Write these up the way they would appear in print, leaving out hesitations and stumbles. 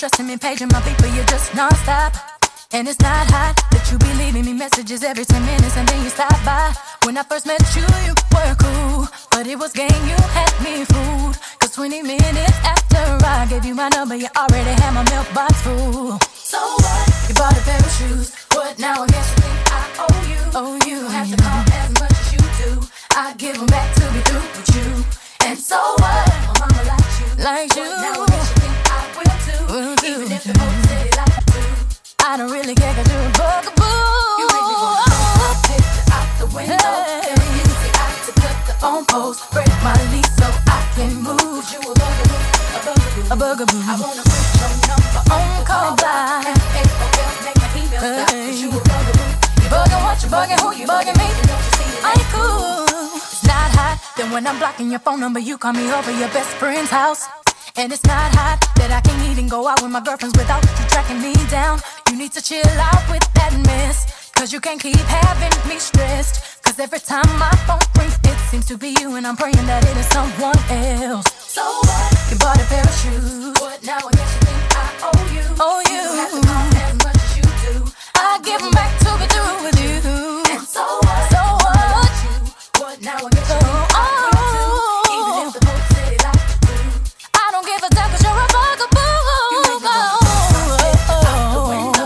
stressing me, paging my beat, but you're just non-stop. And it's not hot that you be leaving me messages every 10 minutes and then you stop by. When I first met you, you were cool, but it was game, you had me fooled. Cause 20 minutes after I gave you my number, you already had my mailbox full. So what? You bought a pair of shoes. What now? I guess you think I owe you. You don't have to call as much as you do. I give them back to be through with you. And so what? My mama likes you. Like you. Now I guess you think I will too. Even if the folks say they like you. I don't really care cause you're a bugaboo. You make me wanna throw my picture out the window. Very easy out to cut the phone post. Break my lease so I can move. You a bugaboo, a bugaboo, a bugaboo. I wanna put your number on call by. Make my email stop cause you a bugaboo. You bugging what, you bugging who, you bugging me? I ain't cool. It's not hot, then when I'm blocking your phone number you call me over your best friend's house. And it's not hot that I can't even go out with my girlfriends without you tracking me down. You need to chill out with that mess, cause you can't keep having me stressed. Cause every time my phone rings it seems to be you, and I'm praying that it is someone else. So what? You bought a pair of shoes. What now? I guess you think I owe you. You don't have to call as much as you do. I give them back to be through with you. And so what? So what? What now? I guess you think I owe you. Even if the folks say they like you do. I don't give a damn cause you're a bugaboo. You make me out the window.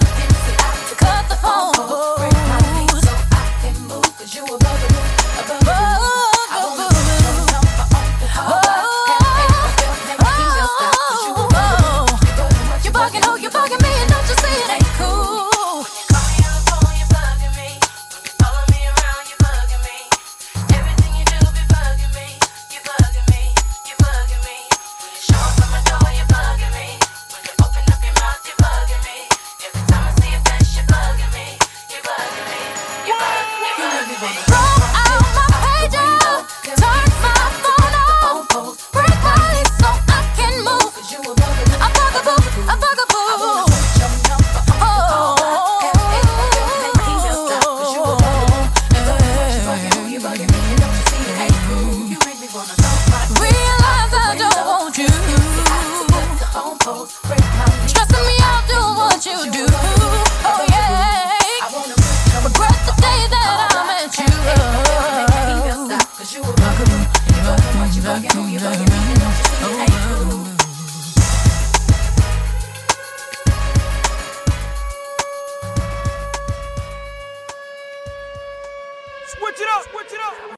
Cut the phone. Break my lease so I can move. Cause you a bugaboo, a bugaboo. I wanna put your number on the call. Make my email stop cause you a bugaboo. You bugging who, you bugging me, and don't you see it ain't cool. Call me on the phone, you're bugging me. When you follow me around, you're bugging me. Everything you do be bugging me. You're bugging me, you're bugging me. When you show up at my door, you're bugging me. When you open up your mouth, you're bugging me. Every time I see your face, you're bugging me. You're bugging me, you're bugging me, you're bugging me. Roll out my pager, turn my phone on, break my lease so I can move. Cause you a bugaboo, A bugaboo, a bugaboo. your number on the call. Make my email stop cause you a bugaboo. You bugging who, you bugging me, and don't you see it ain't cool. You make me wanna throw my Realize I don't want you. the phone post, break my lease. Stressing me out, do what you do. Oh yeah. I wanna put your Regret the day that I met you. make my email stop cause you a bugaboo. You bugging what, you bugging who, you bugging me, and don't you see it ain't cool.